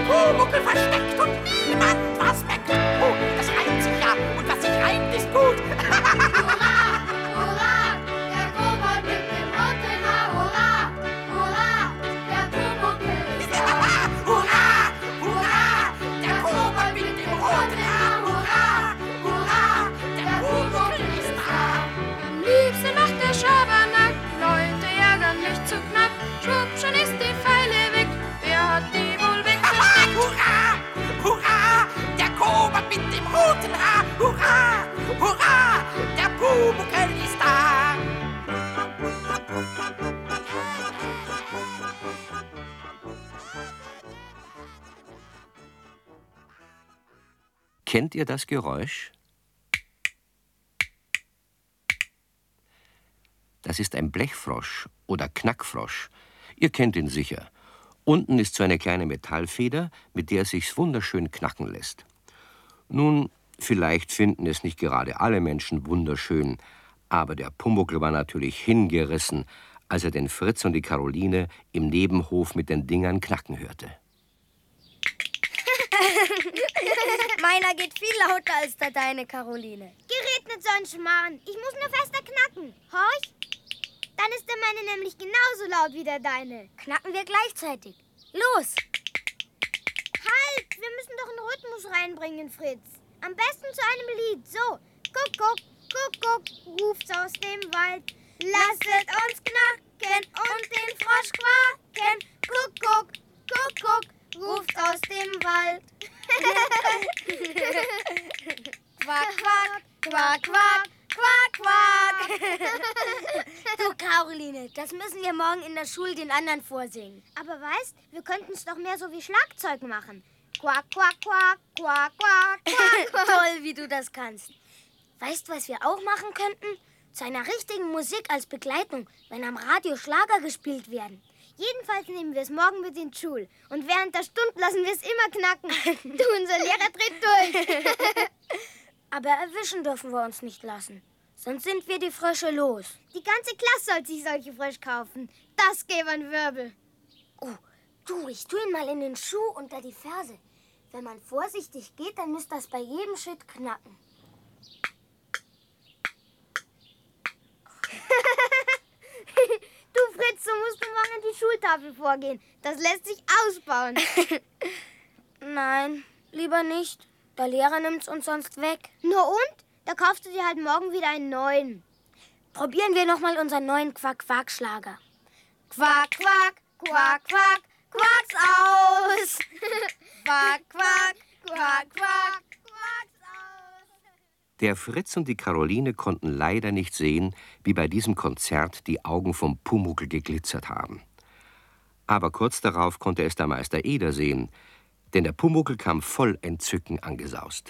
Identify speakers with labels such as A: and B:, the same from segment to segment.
A: Pumuckl versteckt und niemand was merkt. Oh, das reimt sich ja und was sich reimt ist gut.
B: Hurra, hurra, der Kobold mit dem roten Haar. Hurra, hurra, der Pumuckl ist da.
A: Hurra, hurra, der Kobold mit dem roten Haar. Hurra, hurra, der Pumuckl ist da.
B: Am liebsten macht der Schabernack, Leute ärgern mich zu knapp. Schwupp, schon ist die Pfeile weg, wer hat die wohl wegversteckt?
A: Hurra, hurra, der Kobold mit dem roten Haar. Hurra, hurra, der Pumuckl ist da.
C: Kennt ihr das Geräusch? Das ist ein Blechfrosch oder Knackfrosch. Ihr kennt ihn sicher. Unten ist so eine kleine Metallfeder, mit der es sich wunderschön knacken lässt. Nun, vielleicht finden es nicht gerade alle Menschen wunderschön, aber der Pumuckl war natürlich hingerissen, als er den Fritz und die Karoline im Nebenhof mit den Dingern knacken hörte.
D: Meiner geht viel lauter als der deine, Caroline.
E: Geregnet so ein Schmarrn. Ich muss nur fester knacken. Horch. Dann ist der meine nämlich genauso laut wie der deine.
D: Knacken wir gleichzeitig. Los!
E: Halt! Wir müssen doch einen Rhythmus reinbringen, Fritz. Am besten zu einem Lied. So. Kuckuck, Kuckuck, ruft's aus dem Wald. Lasset uns knacken und den Frosch quaken. Kuckuck, Kuckuck, ruft aus dem Wald.
D: Quack, quack, quack, quack, quack, quack. Du, Caroline, das müssen wir morgen in der Schule den anderen vorsingen.
E: Aber weißt, wir könnten es doch mehr so wie Schlagzeug machen. Quack, quack, quack, quack, quack, quack, quack.
D: Toll, wie du das kannst. Weißt du, was wir auch machen könnten? Zu einer richtigen Musik als Begleitung, wenn am Radio Schlager gespielt werden.
E: Jedenfalls nehmen wir es morgen mit in die Schule. Und während der Stunde lassen wir es immer knacken. Du, unser Lehrer dreht durch.
D: Aber erwischen dürfen wir uns nicht lassen. Sonst sind wir die Frösche los.
E: Die ganze Klasse soll sich solche Frösche kaufen. Das gäbe ein Wirbel.
D: Oh, du, ich tu ihn mal in den Schuh unter die Ferse. Wenn man vorsichtig geht, dann müsste das bei jedem Schritt knacken.
E: Du, Fritz, so musst du morgen an die Schultafel vorgehen. Das lässt sich ausbauen.
D: Nein, lieber nicht. Der Lehrer nimmt's uns sonst weg.
E: Na und? Da kaufst du dir halt morgen wieder einen neuen.
D: Probieren wir noch mal unseren neuen Quack-Quack-Schlager.
E: Quack, quack, quack, quack, quack's aus. Quack, quack, quack, quack, quack's aus.
C: Der Fritz und die Caroline konnten leider nicht sehen, wie bei diesem Konzert die Augen vom Pumuckl geglitzert haben. Aber kurz darauf konnte es der Meister Eder sehen, denn der Pumuckl kam voll Entzücken angesaust.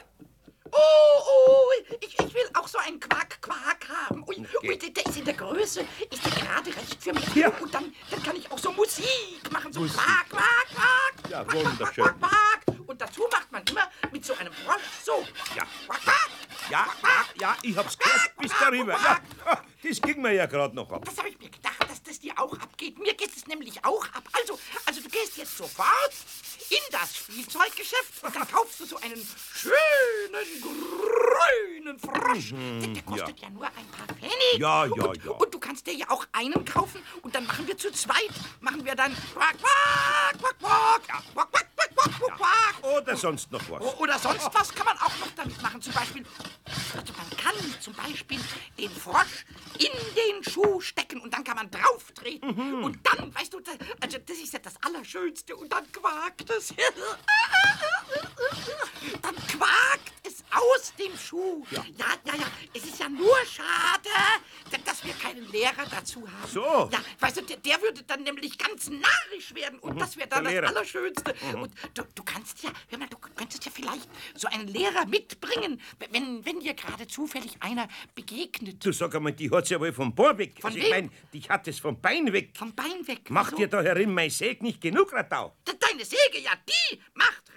A: Ich will auch so einen Quack-Quack haben. Ui, der ist in der Größe, ist der gerade recht für mich.
F: Ja.
A: Und dann kann ich auch so Musik machen, so
F: Musik.
A: Quack, Quack, Quack.
F: Ja,
A: Quack, Quack,
F: wunderschön.
A: Quack, Quack, Quack. Und dazu macht man immer mit so einem Frosch so.
F: Ja.
A: Quack, Quack.
F: Ja, ja, ich hab's gehört bis darüber. Ja, das ging mir ja gerade noch ab.
A: Das habe ich mir gedacht, dass das dir auch abgeht. Mir geht es nämlich auch ab. Also du gehst jetzt sofort in das Spielzeuggeschäft und dann kaufst du so einen schönen grünen Frosch. Der kostet ja nur ein paar Pfennig.
F: Ja.
A: Und du kannst dir ja auch einen kaufen und dann machen wir zu zweit. Machen wir dann quack, quack, quack, quack, ja, quack, quack, quack, quack, quack, quack.
F: Oder sonst noch was.
A: Oder sonst was kann man auch noch damit machen. Zum Beispiel, also man kann zum Beispiel den Frosch in den Schuh stecken und dann kann man drauf treten. Und dann, weißt du, also das ist ja das Allerschönste. Und dann quakt es. Dann quakt es aus dem Schuh. Ja. Es ist ja nur schade, dass wir keinen Lehrer dazu haben.
F: So.
A: Ja, weißt du, der würde dann nämlich ganz narrisch werden. Und das wäre dann
F: der
A: das
F: Lehrer.
A: Allerschönste. Und du kannst ja, hör mal, du könntest ja vielleicht so einen Lehrer mitbringen, wenn dir gerade zufällig einer begegnet.
F: Du sag einmal, die hat's ja wohl vom Bohr weg.
A: Von
F: Ich
A: wem?
F: mein, die hat es vom Bein weg.
A: Vom Bein weg.
F: Macht
A: Wieso?
F: dir da herin mein Säg nicht genug, Radau?
A: Deine Säge, ja, die macht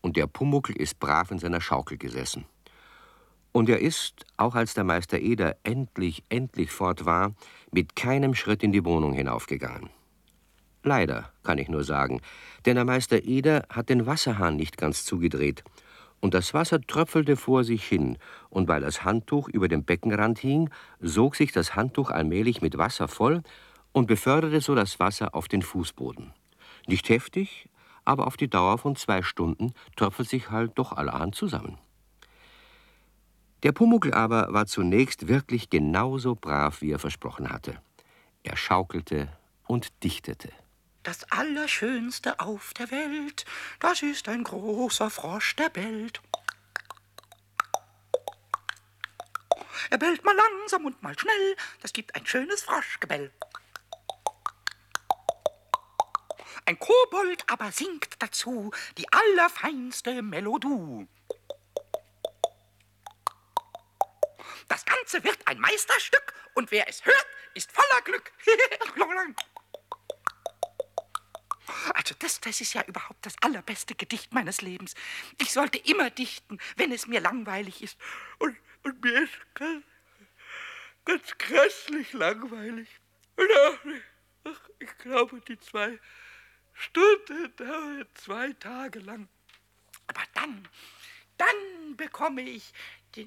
C: und der Pumuckl ist brav in seiner Schaukel gesessen. Und er ist, auch als der Meister Eder endlich fort war, mit keinem Schritt in die Wohnung hinaufgegangen. Leider, kann ich nur sagen, denn der Meister Eder hat den Wasserhahn nicht ganz zugedreht, und das Wasser tröpfelte vor sich hin, und weil das Handtuch über dem Beckenrand hing, sog sich das Handtuch allmählich mit Wasser voll und beförderte so das Wasser auf den Fußboden. Nicht heftig, aber auf die Dauer von 2 Stunden tröpfelt sich halt doch allerhand zusammen. Der Pumuckl aber war zunächst wirklich genauso brav, wie er versprochen hatte. Er schaukelte und dichtete.
A: Das Allerschönste auf der Welt, das ist ein großer Frosch, der bellt. Er bellt mal langsam und mal schnell, das gibt ein schönes Froschgebell. Ein Kobold aber singt dazu die allerfeinste Melodie. Das Ganze wird ein Meisterstück und wer es hört, ist voller Glück. Also das ist ja überhaupt das allerbeste Gedicht meines Lebens. Ich sollte immer dichten, wenn es mir langweilig ist. Und mir ist ganz grässlich langweilig. Ich glaube, die 2 Stunden dauern 2 Tage lang. Aber dann bekomme ich den...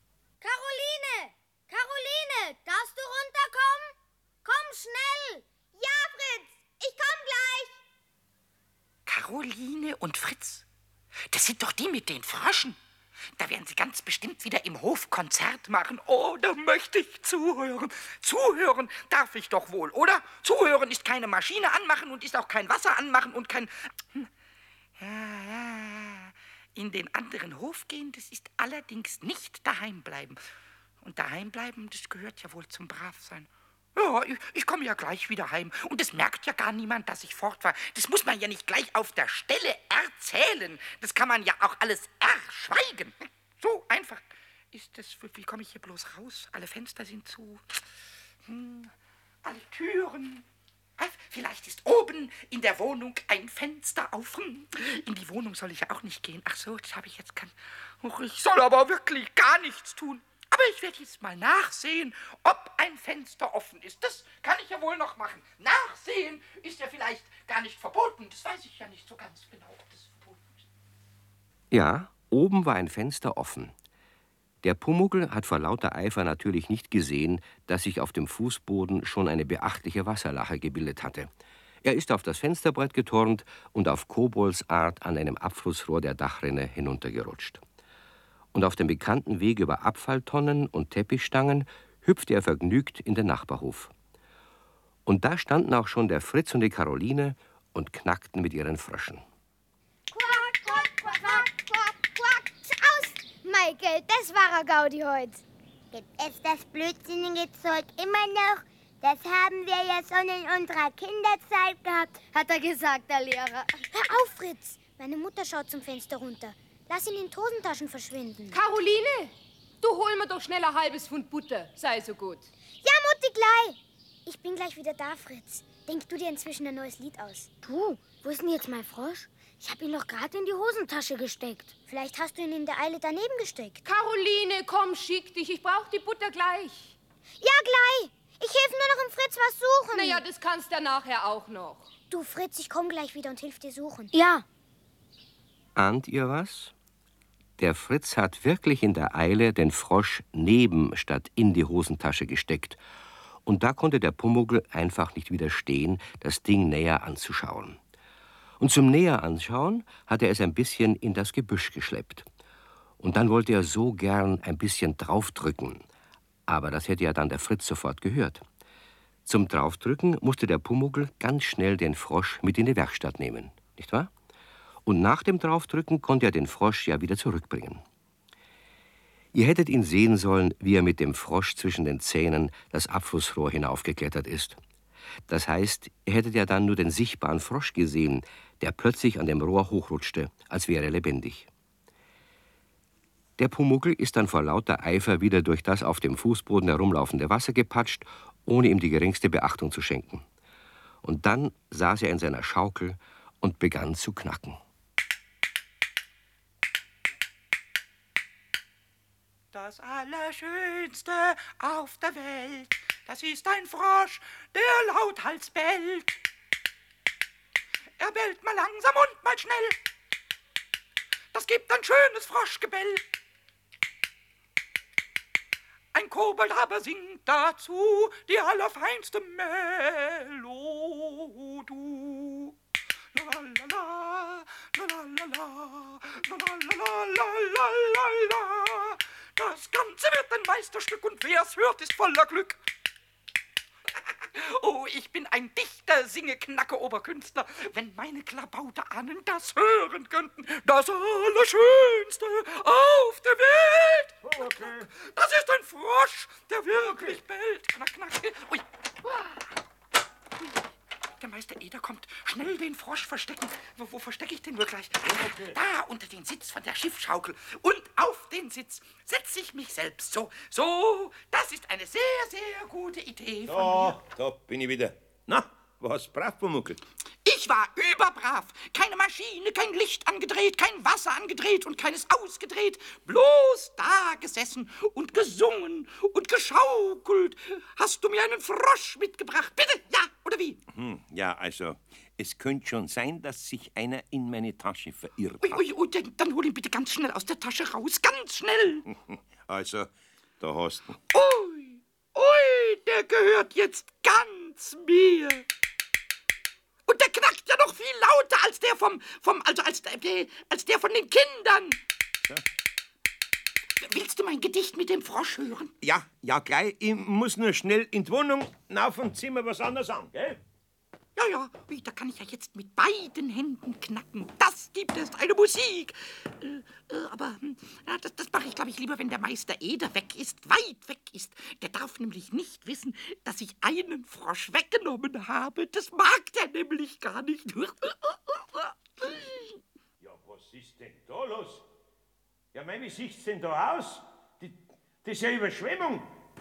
D: Caroline, darfst du runterkommen? Komm schnell!
E: Ja, Fritz, ich komm gleich.
A: Caroline und Fritz, das sind doch die mit den Fröschen. Da werden sie ganz bestimmt wieder im Hof Konzert machen. Oh, da möchte ich zuhören. Zuhören darf ich doch wohl, oder? Zuhören ist keine Maschine anmachen und ist auch kein Wasser anmachen und kein... Ja. In den anderen Hof gehen, das ist allerdings nicht daheim bleiben. Und daheim bleiben, das gehört ja wohl zum Bravsein. Ja, ich komme ja gleich wieder heim. Und es merkt ja gar niemand, dass ich fort war. Das muss man ja nicht gleich auf der Stelle erzählen. Das kann man ja auch alles erschweigen. So einfach ist das. Wie komme ich hier bloß raus? Alle Fenster sind zu. Alle Türen. Vielleicht ist oben in der Wohnung ein Fenster auf. In die Wohnung soll ich ja auch nicht gehen. Ach so, das habe ich jetzt ich soll aber wirklich gar nichts tun. Aber ich werde jetzt mal nachsehen, ob ein Fenster offen ist. Das kann ich ja wohl noch machen. Nachsehen ist ja vielleicht gar nicht verboten. Das weiß ich ja nicht so ganz genau, ob das verboten ist.
C: Ja, oben war ein Fenster offen. Der Pumuckl hat vor lauter Eifer natürlich nicht gesehen, dass sich auf dem Fußboden schon eine beachtliche Wasserlache gebildet hatte. Er ist auf das Fensterbrett geturnt und auf Koboldsart an einem Abflussrohr der Dachrinne hinuntergerutscht. Und auf dem bekannten Weg über Abfalltonnen und Teppichstangen hüpfte er vergnügt in den Nachbarhof. Und da standen auch schon der Fritz und die Caroline und knackten mit ihren Fröschen.
E: Quack, quack, quack, quack, quack, quack. Aus! Michael, das war ein Gaudi heute.
G: Gibt es das blödsinnige Zeug immer noch? Das haben wir ja schon in unserer Kinderzeit gehabt,
D: Hat er gesagt, der Lehrer.
E: Hör auf, Fritz. Meine Mutter schaut zum Fenster runter. Lass ihn in den Hosentaschen verschwinden.
H: Caroline, du hol mir doch schnell ein halbes Pfund Butter. Sei so gut.
E: Ja, Mutti, gleich. Ich bin gleich wieder da, Fritz. Denk du dir inzwischen ein neues Lied aus.
D: Du, wo ist denn jetzt mein Frosch? Ich habe ihn doch gerade in die Hosentasche gesteckt.
E: Vielleicht hast du ihn in der Eile daneben gesteckt.
H: Caroline, komm, schick dich. Ich brauch die Butter gleich.
E: Ja, gleich. Ich helfe nur noch im Fritz was suchen.
H: Naja, das kannst du ja nachher auch noch.
E: Du, Fritz, ich komm gleich wieder und hilf dir suchen.
D: Ja.
C: Ahnt ihr was? Der Fritz hat wirklich in der Eile den Frosch neben statt in die Hosentasche gesteckt. Und da konnte der Pumuckl einfach nicht widerstehen, das Ding näher anzuschauen. Und zum näher anschauen hat er es ein bisschen in das Gebüsch geschleppt. Und dann wollte er so gern ein bisschen draufdrücken. Aber das hätte ja dann der Fritz sofort gehört. Zum Draufdrücken musste der Pumuckl ganz schnell den Frosch mit in die Werkstatt nehmen, nicht wahr? Und nach dem Draufdrücken konnte er den Frosch ja wieder zurückbringen. Ihr hättet ihn sehen sollen, wie er mit dem Frosch zwischen den Zähnen das Abflussrohr hinaufgeklettert ist. Das heißt, ihr hättet ja dann nur den sichtbaren Frosch gesehen, der plötzlich an dem Rohr hochrutschte, als wäre er lebendig. Der Pumuckl ist dann vor lauter Eifer wieder durch das auf dem Fußboden herumlaufende Wasser gepatscht, ohne ihm die geringste Beachtung zu schenken. Und dann saß er in seiner Schaukel und begann zu knacken.
A: Das Allerschönste auf der Welt, das ist ein Frosch, der lauthals bellt. Er bellt mal langsam und mal schnell. Das gibt ein schönes Froschgebell. Ein Kobold aber singt dazu die allerfeinste Melodie. La la la, la la la la, la la la la la la la. Das Ganze wird ein Meisterstück und wer's hört, ist voller Glück. Oh, ich bin ein Dichter, singe, knacke, Oberkünstler. Wenn meine Klabauterahnen das hören könnten, das Allerschönste auf der Welt.
F: Okay.
A: Das ist ein Frosch, der wirklich bellt. Knack, knack. Ui. Ui. Der Meister Eder kommt. Schnell den Frosch verstecken. Wo verstecke ich den wohl gleich?
F: Okay.
A: Da, unter den Sitz von der Schiffschaukel. Und auf den Sitz setze ich mich selbst. So, das ist eine sehr, sehr gute Idee von mir.
F: Da bin ich wieder. Na, was brav, Pumuckl?
A: Ich war überbrav. Keine Maschine, kein Licht angedreht, kein Wasser angedreht und keines ausgedreht. Bloß da gesessen und gesungen und geschaukelt. Hast du mir einen Frosch mitgebracht? Bitte, ja, oder wie?
F: Ja, also, es könnte schon sein, dass sich einer in meine Tasche verirrt hat.
A: Ui, dann hol ihn bitte ganz schnell aus der Tasche raus. Ganz schnell.
F: Also, da hast du ihn.
A: Ui, der gehört jetzt ganz mir. Und der knackt ja noch viel lauter als der als der von den Kindern.
F: Ja.
A: Willst du mein Gedicht mit dem Frosch hören?
F: Ja, gleich. Ich muss nur schnell in die Wohnung rauf und zieh mir was anderes an, gell?
A: Ja, wie, da kann ich ja jetzt mit beiden Händen knacken. Das gibt erst eine Musik. Aber das mache ich, glaube ich, lieber, wenn der Meister Eder weg ist, weit weg ist. Der darf nämlich nicht wissen, dass ich einen Frosch weggenommen habe. Das mag der nämlich gar nicht.
F: Ja, was ist denn da los? Ja, wie sieht's denn da aus? Das ist ja Überschwemmung.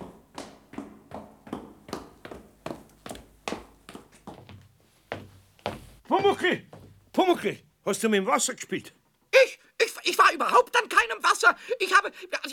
F: Pumuckl, hast du mit dem Wasser gespielt?
A: Ich war überhaupt an keinem Wasser. Ich war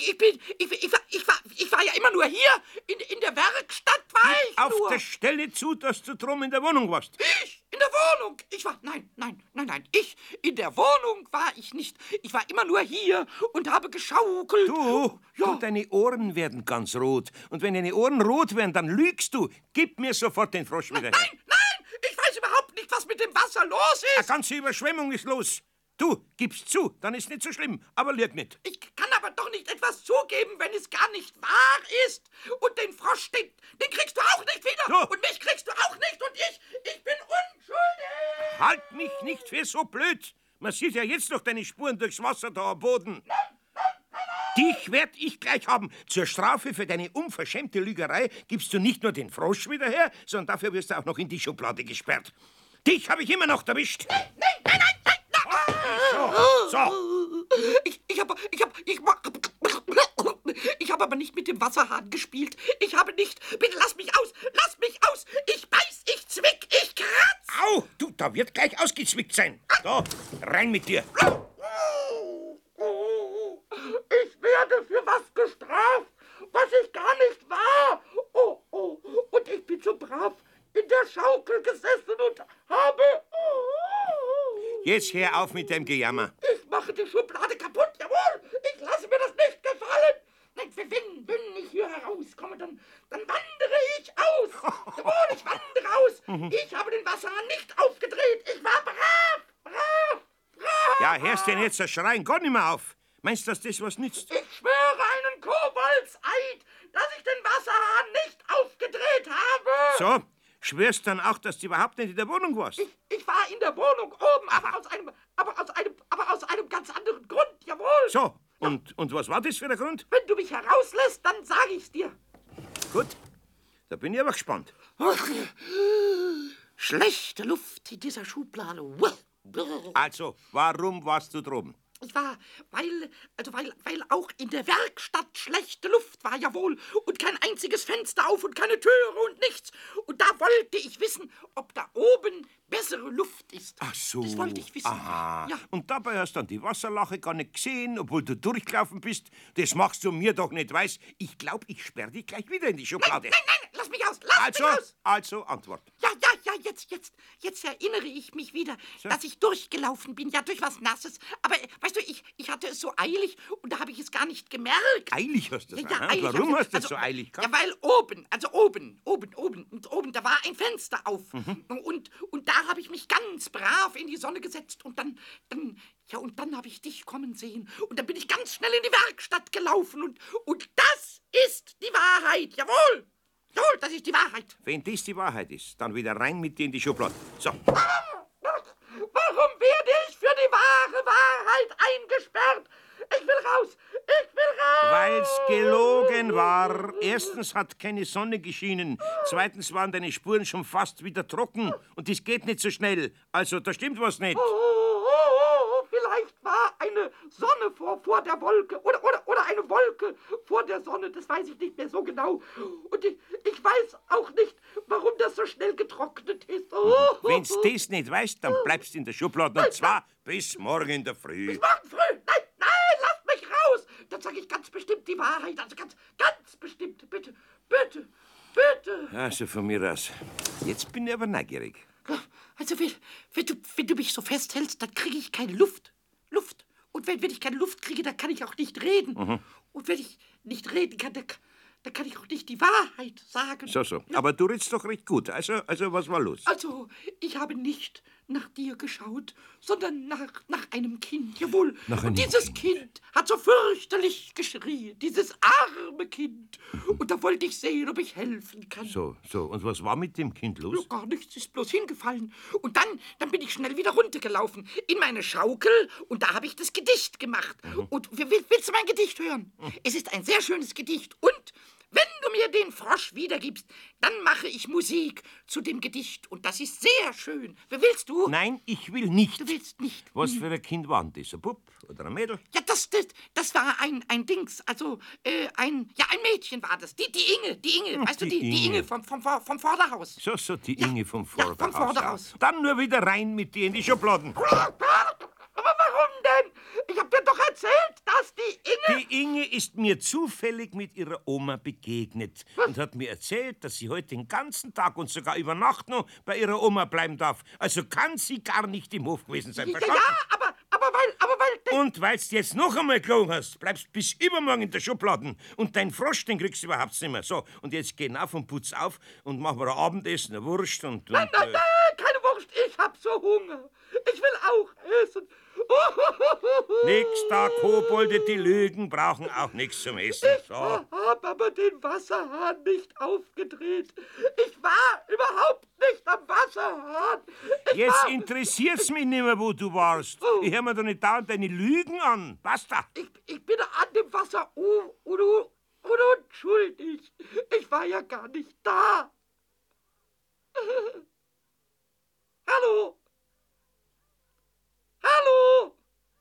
A: ja immer nur hier. In der Werkstatt war ich
F: Auf
A: nur.
F: der Stelle zu, dass du drum in der Wohnung warst.
A: Ich in der Wohnung. Nein. Ich in der Wohnung war ich nicht. Ich war immer nur hier und habe geschaukelt.
F: Du, deine Ohren werden ganz rot. Und wenn deine Ohren rot werden, dann lügst du. Gib mir sofort den Frosch wieder her.
A: Nein. Ich weiß überhaupt nicht, was mit dem Wasser los
F: Eine
A: ist.
F: ganze Überschwemmung ist los. Du, gib's zu, dann ist nicht so schlimm. Aber lüg nicht.
A: Ich kann aber doch nicht etwas zugeben, wenn es gar nicht wahr ist. Und den Frosch, den kriegst du auch nicht wieder.
F: So.
A: Und mich kriegst du auch nicht. Und ich bin unschuldig.
F: Halt mich nicht für so blöd. Man sieht ja jetzt noch deine Spuren durchs Wasser da am Boden. Dich werd ich gleich haben. Zur Strafe für deine unverschämte Lügerei gibst du nicht nur den Frosch wieder her, sondern dafür wirst du auch noch in die Schublade gesperrt. Dich habe ich immer noch erwischt.
A: Nein.
F: So.
A: Ich habe aber nicht mit dem Wasserhahn gespielt. Ich habe nicht. Bitte lass mich aus. Lass mich aus. Ich beiß, ich zwick, ich kratz.
F: Au, du, da wird gleich ausgezwickt sein. So, rein mit dir.
A: Ich werde für was gestraft, was ich gar nicht war. Und ich bin so brav in der Schaukel gesessen und habe...
F: Jetzt hör auf mit dem Gejammer.
A: Ich mache die Schublade kaputt, jawohl. Ich lasse mir das nicht gefallen. Nein, wenn ich hier herauskomme, dann wandere ich aus. Jawohl, ich wandere aus. Ich habe den Wasserhahn nicht aufgedreht. Ich war brav.
F: Ja, hörst denn jetzt das Schreien gar nicht mehr auf? Meinst du, dass das was nützt?
A: Ich schwöre einen Koboldseid, dass ich den Wasserhahn nicht aufgedreht habe.
F: So, schwörst dann auch, dass du überhaupt nicht in der Wohnung warst?
A: Ich war in der Wohnung oben, aber aus einem ganz anderen Grund, jawohl.
F: So, und was war das für ein Grund?
A: Wenn du mich herauslässt, dann sage ich's dir.
F: Gut, da bin ich aber gespannt.
A: Schlechte Luft in dieser Schublade.
F: Also, warum warst du droben?
A: Ich war, weil auch in der Werkstatt schlechte Luft war, jawohl, und kein einziges Fenster auf und keine Türe und nichts. Und da wollte ich wissen, ob da oben bessere Luft ist.
F: Ach so.
A: Das wollte ich wissen.
F: Aha.
A: Ja.
F: Und dabei hast du dann die Wasserlache gar nicht gesehen, obwohl du durchgelaufen bist. Das machst du mir doch nicht weiß. Ich glaube, ich sperre dich gleich wieder in die Schublade.
A: Nein, lass mich aus, lass mich aus.
F: Also, Antwort.
A: Ja, jetzt erinnere ich mich wieder, dass ich durchgelaufen bin, ja, durch was Nasses. Aber, weißt du, ich hatte es so eilig und da habe ich es gar nicht gemerkt.
F: Eilig hast du es.
A: Ja, eilig
F: Warum
A: hab ich-
F: hast du es so eilig gehabt?
A: Ja, weil oben, oben, da war ein Fenster auf. Und da habe ich mich ganz brav in die Sonne gesetzt und dann habe ich dich kommen sehen. Und dann bin ich ganz schnell in die Werkstatt gelaufen und das ist die Wahrheit, jawohl. Jawohl, das ist die Wahrheit.
F: Wenn das die Wahrheit ist, dann wieder rein mit dir in die Schublade. So.
A: Warum werde ich für die wahre Wahrheit eingesperrt? Ich will raus!
F: Weil's gelogen war. Erstens hat keine Sonne geschienen. Zweitens waren deine Spuren schon fast wieder trocken. Und das geht nicht so schnell. Also, da stimmt was nicht.
A: Vielleicht war eine Sonne vor der Wolke oder eine Wolke vor der Sonne. Das weiß ich nicht mehr so genau. Und ich weiß auch nicht, warum das so schnell getrocknet ist.
F: Wenn's das nicht weißt, dann bleibst du in der Schublade. Und zwar bis morgen in der Früh.
A: Morgen früh! Nein, lasst mich raus! Dann sage ich ganz bestimmt die Wahrheit. Also ganz bestimmt. Bitte.
F: Also von mir aus. Jetzt bin ich aber neugierig.
A: Also, wenn du mich so festhältst, dann kriege ich keine Luft. Und wenn ich keine Luft kriege, dann kann ich auch nicht reden. Und wenn ich nicht reden kann, dann kann ich auch nicht die Wahrheit sagen.
F: So. Aber du redest doch recht gut. Also, was war los?
A: Also, ich habe nicht nach dir geschaut, sondern nach einem Kind, jawohl. Und dieses Kind hat so fürchterlich geschrien, dieses arme Kind. Und da wollte ich sehen, ob ich helfen kann.
F: So. Und was war mit dem Kind los?
A: Gar nichts, ist bloß hingefallen. Und dann bin ich schnell wieder runtergelaufen in meine Schaukel und da habe ich das Gedicht gemacht. Und willst du mein Gedicht hören? Es ist ein sehr schönes Gedicht und wenn du mir den Frosch wiedergibst, dann mache ich Musik zu dem Gedicht. Und das ist sehr schön. Willst du?
F: Nein, ich will nicht.
A: Du willst nicht.
F: Was für ein Kind war denn das? Ein Bub oder ein Mädel?
A: Ja, das war ein Dings. Also, ein Mädchen war das. Die Inge. Weißt du, die Inge vom Vorderhaus.
F: So, die Inge vom Vorderhaus.
A: vom Vorderhaus.
F: Ja. Dann nur wieder rein mit dir in die Schubladen.
A: Aber warum denn? Ich hab dir doch erzählt, dass die Inge...
F: Die Inge ist mir zufällig mit ihrer Oma begegnet und hat mir erzählt, dass sie heute den ganzen Tag und sogar über Nacht noch bei ihrer Oma bleiben darf. Also kann sie gar nicht im Hof gewesen sein. Verstanden?
A: Ja, aber weil...
F: Und weil's jetzt noch einmal gelogen hast, bleibst bis übermorgen in der Schublade. Und dein Frosch, den kriegst du überhaupt nicht mehr. So, und jetzt geh auf und putz auf und mach mal ein Abendessen, eine Wurst und...
A: Nein, keine Wurst, ich hab so Hunger. Ich will auch essen.
F: Nix da, Kobolde, die lügen, brauchen auch nichts zum Essen. So.
A: Ich hab aber den Wasserhahn nicht aufgedreht. Ich war überhaupt nicht am Wasserhahn.
F: Jetzt interessiert's mich nicht mehr, wo du warst. Ich hör mir doch nicht dauernd deine Lügen an. Basta.
A: Ich bin an dem Wasser unschuldig. Ich war ja gar nicht da. Hallo? Hallo?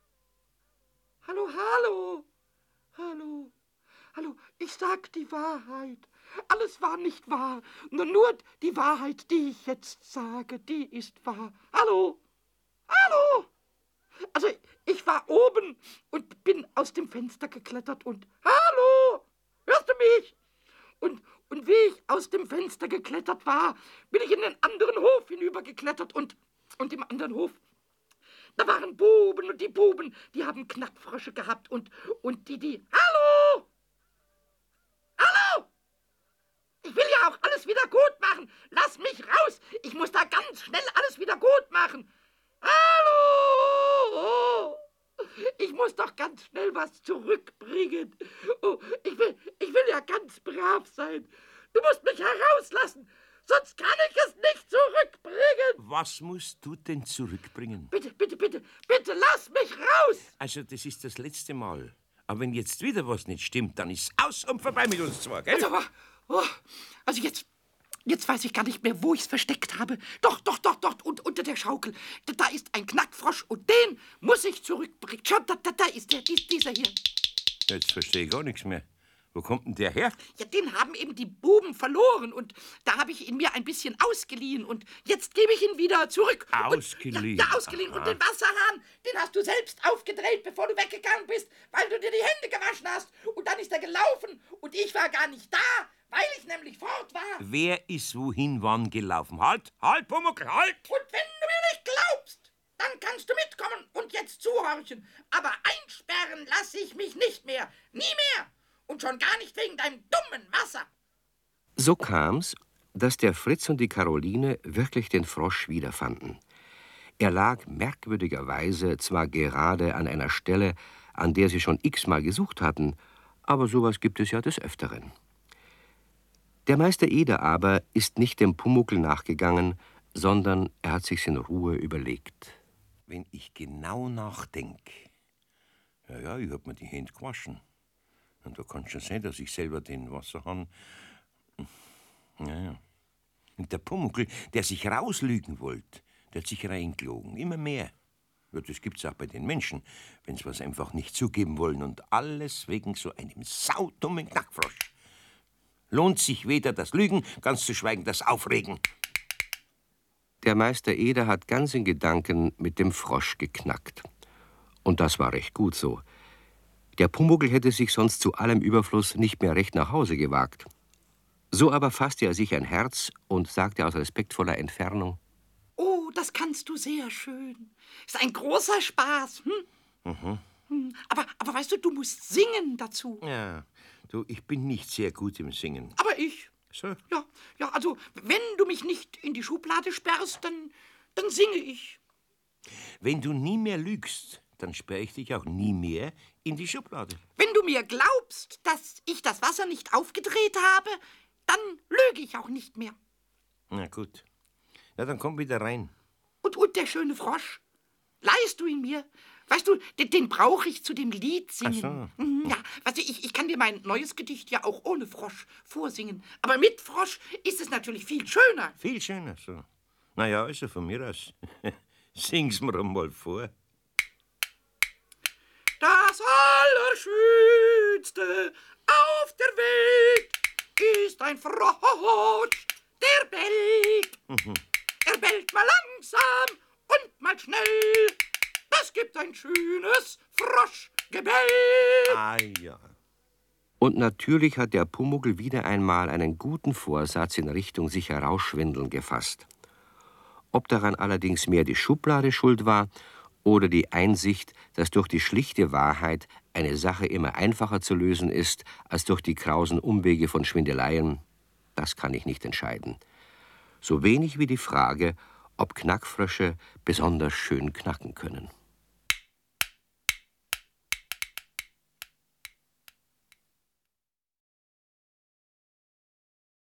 A: Hallo, ich sag die Wahrheit. Alles war nicht wahr. Nur die Wahrheit, die ich jetzt sage, die ist wahr. Hallo? Also, ich war oben und bin aus dem Fenster geklettert und... Hallo? Hörst du mich? Und wie ich aus dem Fenster geklettert war, bin ich in den anderen Hof hinübergeklettert und im anderen Hof... Da waren Buben und die Buben, die haben Knackfrösche gehabt und die... Hallo? Ich will ja auch alles wieder gut machen. Lass mich raus. Ich muss da ganz schnell alles wieder gut machen. Hallo? Ich muss doch ganz schnell was zurückbringen. Oh, ich will ja ganz brav sein. Du musst mich herauslassen. Sonst kann ich es nicht zurückbringen.
F: Was musst du denn zurückbringen?
A: Bitte, lass mich raus.
F: Also, das ist das letzte Mal. Aber wenn jetzt wieder was nicht stimmt, dann ist aus und vorbei mit uns zwei, gell?
A: Also jetzt weiß ich gar nicht mehr, wo ich es versteckt habe. Doch, und unter der Schaukel. Da ist ein Knackfrosch und den muss ich zurückbringen. Schau, da ist dieser hier.
F: Jetzt verstehe ich gar nichts mehr. Wo kommt denn der her?
A: Ja, den haben eben die Buben verloren und da habe ich ihn mir ein bisschen ausgeliehen und jetzt gebe ich ihn wieder zurück.
F: Ausgeliehen?
A: Ja, ausgeliehen. Und den Wasserhahn, den hast du selbst aufgedreht, bevor du weggegangen bist, weil du dir die Hände gewaschen hast. Und dann ist er gelaufen und ich war gar nicht da, weil ich nämlich fort war.
F: Wer ist wohin wann gelaufen? Halt, halt, Pumuckl, halt!
A: Und wenn du mir nicht glaubst, dann kannst du mitkommen und jetzt zuhorchen. Aber einsperren lasse ich mich nicht mehr. Nie mehr. Und schon gar nicht wegen deinem dummen Wasser.
C: So kam's, dass der Fritz und die Karoline wirklich den Frosch wiederfanden. Er lag merkwürdigerweise zwar gerade an einer Stelle, an der sie schon x-mal gesucht hatten, aber sowas gibt es ja des Öfteren. Der Meister Eder aber ist nicht dem Pumuckl nachgegangen, sondern er hat sich's in Ruhe überlegt.
F: Wenn ich genau nachdenke, ja, ich hab mir die Hände gewaschen. Und da kann schon sein, dass ich selber den Wasserhahn... Ja. Und der Pumuckl, der sich rauslügen wollte, der hat sich reingelogen, immer mehr. Ja, das gibt's auch bei den Menschen, wenn sie was einfach nicht zugeben wollen. Und alles wegen so einem saudummen Knackfrosch. Lohnt sich weder das Lügen, ganz zu schweigen das Aufregen.
C: Der Meister Eder hat ganz in Gedanken mit dem Frosch geknackt. Und das war recht gut so. Der Pumuckl hätte sich sonst zu allem Überfluss nicht mehr recht nach Hause gewagt. So aber fasste er sich ein Herz und sagte aus respektvoller Entfernung:
A: Oh, das kannst du sehr schön. Ist ein großer Spaß. Aber weißt du, du musst singen dazu.
F: Ja, du, ich bin nicht sehr gut im Singen.
A: Aber ich.
F: So?
A: Ja, also, wenn du mich nicht in die Schublade sperrst, dann singe ich.
F: Wenn du nie mehr lügst, dann sperre ich dich auch nie mehr in die Schublade.
A: Wenn du mir glaubst, dass ich das Wasser nicht aufgedreht habe, dann lüge ich auch nicht mehr.
F: Na gut. Na, dann komm wieder rein.
A: Und der schöne Frosch, leihst du ihn mir? Weißt du, den brauche ich zu dem Lied singen.
F: Ach so.
A: Ja, weißt du, ich kann dir mein neues Gedicht ja auch ohne Frosch vorsingen. Aber mit Frosch ist es natürlich viel schöner.
F: Viel schöner, so. Na ja, also von mir aus. Sing's mir einmal vor.
A: Das Allerschönste auf der Welt ist ein Frosch, der bellt. Er bellt mal langsam und mal schnell. Das gibt ein schönes Froschgebell.
F: Ah ja.
C: Und natürlich hat der Pumuckl wieder einmal einen guten Vorsatz in Richtung sich herausschwindeln gefasst. Ob daran allerdings mehr die Schublade schuld war oder die Einsicht, dass durch die schlichte Wahrheit eine Sache immer einfacher zu lösen ist, als durch die krausen Umwege von Schwindeleien, das kann ich nicht entscheiden. So wenig wie die Frage, ob Knackfrösche besonders schön knacken können.